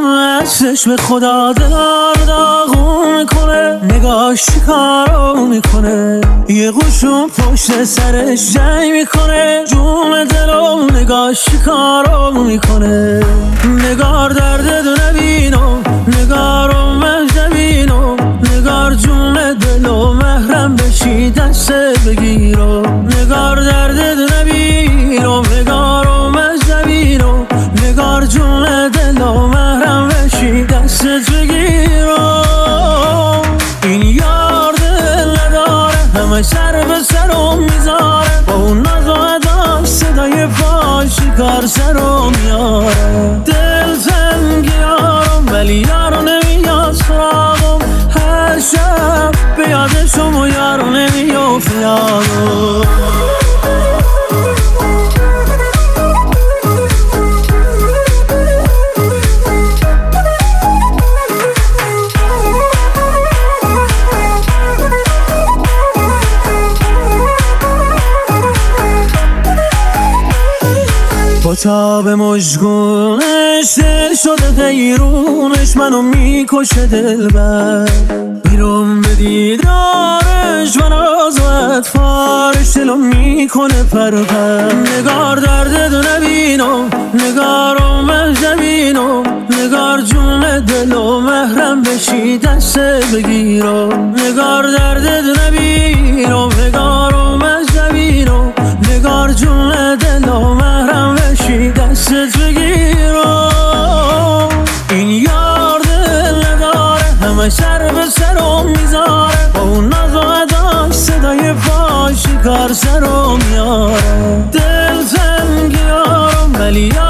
چشم خدا دلار داغون میکنه، نگاش چیکارو میکنه، یه قوشون پشت سرش جنگ میکنه، جون دلو نگاش چیکارو میکنه. نگار درد دو نبینم، نگارو مجنبینم، نگار جون دلو محرم بشی دست بگیرم. نگار درد دو نبینم، نگارو مجنبینم، نگار جون دلو محرم بشی دست بگیرم. این یار دل نداره، همه سر به سرم میذاره، با اون ناز و اداش صدای پاش کار سرم میاره. دل تنگ یارم ولی یارو نمیاد سراغم، هر شب به یادشم و یارو نمیافت یادم. با تاب مژگونش دل شده حیرونش، منو میکشه دلبر، میرم به دیدارش و ناز و اطفارش دلو میکنه پرپر. نگار درد دو نبینم، نگارو مجنبینم، نگار جون دلو محرم بشی دست بگیرم. نگار درد دو نبینم، نگارو مجنبینم، نگار جون دلو محرم بشی دستت بگیرم. این یار دل نداره، همه سر به سرم میذاره، با اون ناز و اداش صدای پاش کار سرم میاره. دل تنگ یارم ولی